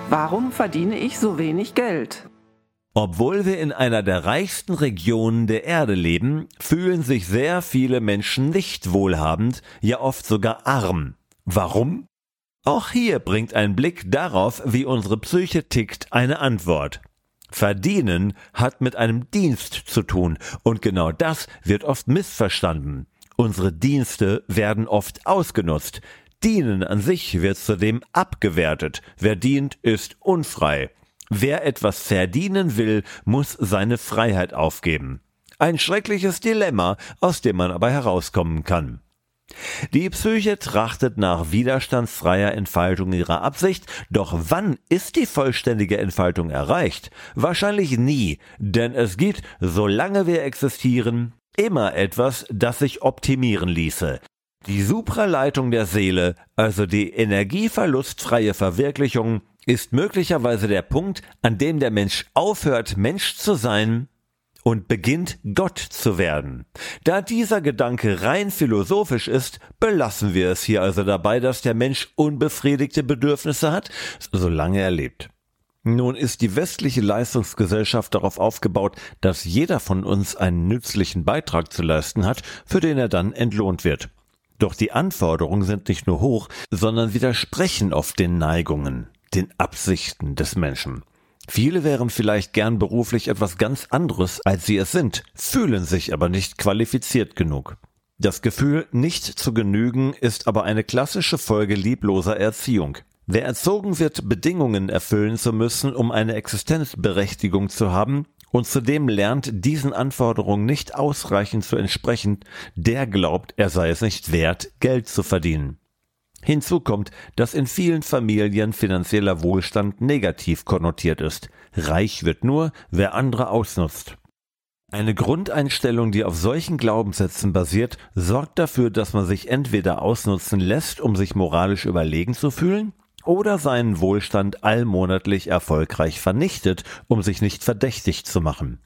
Warum verdiene ich so wenig Geld? Obwohl wir in einer der reichsten Regionen der Erde leben, fühlen sich sehr viele Menschen nicht wohlhabend, ja oft sogar arm. Warum? Auch hier bringt ein Blick darauf, wie unsere Psyche tickt, eine Antwort. Verdienen hat mit einem Dienst zu tun, und genau das wird oft missverstanden. Unsere Dienste werden oft ausgenutzt. Dienen an sich wird zudem abgewertet. Wer dient, ist unfrei. Wer etwas verdienen will, muss seine Freiheit aufgeben. Ein schreckliches Dilemma, aus dem man aber herauskommen kann. Die Psyche trachtet nach widerstandsfreier Entfaltung ihrer Absicht, doch wann ist die vollständige Entfaltung erreicht? Wahrscheinlich nie, denn es gibt, solange wir existieren, immer etwas, das sich optimieren ließe. Die Supraleitung der Seele, also die energieverlustfreie Verwirklichung, ist möglicherweise der Punkt, an dem der Mensch aufhört, Mensch zu sein und beginnt, Gott zu werden. Da dieser Gedanke rein philosophisch ist, belassen wir es hier also dabei, dass der Mensch unbefriedigte Bedürfnisse hat, solange er lebt. Nun ist die westliche Leistungsgesellschaft darauf aufgebaut, dass jeder von uns einen nützlichen Beitrag zu leisten hat, für den er dann entlohnt wird. Doch die Anforderungen sind nicht nur hoch, sondern widersprechen oft den Neigungen, den Absichten des Menschen. Viele wären vielleicht gern beruflich etwas ganz anderes, als sie es sind, fühlen sich aber nicht qualifiziert genug. Das Gefühl, nicht zu genügen, ist aber eine klassische Folge liebloser Erziehung. Wer erzogen wird, Bedingungen erfüllen zu müssen, um eine Existenzberechtigung zu haben, und zudem lernt, diesen Anforderungen nicht ausreichend zu entsprechen, der glaubt, er sei es nicht wert, Geld zu verdienen. Hinzu kommt, dass in vielen Familien finanzieller Wohlstand negativ konnotiert ist. Reich wird nur, wer andere ausnutzt. Eine Grundeinstellung, die auf solchen Glaubenssätzen basiert, sorgt dafür, dass man sich entweder ausnutzen lässt, um sich moralisch überlegen zu fühlen, oder seinen Wohlstand allmonatlich erfolgreich vernichtet, um sich nicht verdächtig zu machen.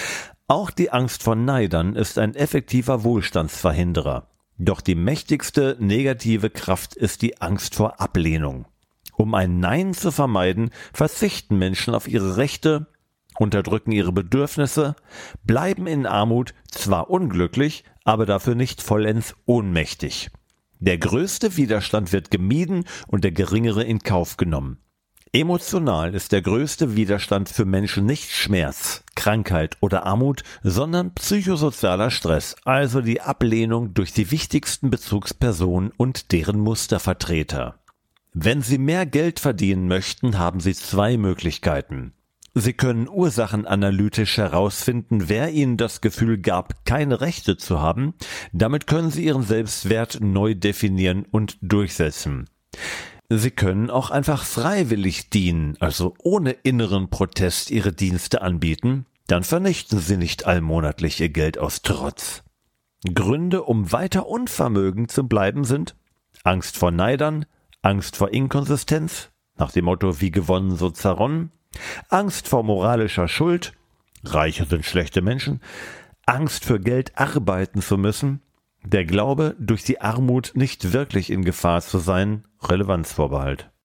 Auch die Angst vor Neidern ist ein effektiver Wohlstandsverhinderer. Doch die mächtigste negative Kraft ist die Angst vor Ablehnung. Um ein Nein zu vermeiden, verzichten Menschen auf ihre Rechte, unterdrücken ihre Bedürfnisse, bleiben in Armut, zwar unglücklich, aber dafür nicht vollends ohnmächtig. Der größte Widerstand wird gemieden und der geringere in Kauf genommen. Emotional ist der größte Widerstand für Menschen nicht Schmerz, Krankheit oder Armut, sondern psychosozialer Stress, also die Ablehnung durch die wichtigsten Bezugspersonen und deren Mustervertreter. Wenn Sie mehr Geld verdienen möchten, haben Sie zwei Möglichkeiten. Sie können ursachenanalytisch herausfinden, wer Ihnen das Gefühl gab, keine Rechte zu haben. Damit können Sie Ihren Selbstwert neu definieren und durchsetzen. Sie können auch einfach freiwillig dienen, also ohne inneren Protest Ihre Dienste anbieten. Dann vernichten Sie nicht allmonatlich Ihr Geld aus Trotz. Gründe, um weiter unvermögend zu bleiben, sind Angst vor Neidern, Angst vor Inkonsistenz, nach dem Motto wie gewonnen, so zerronnen, Angst vor moralischer Schuld, Reiche sind schlechte Menschen, Angst für Geld arbeiten zu müssen, der Glaube, durch die Armut nicht wirklich in Gefahr zu sein, Relevanzvorbehalt.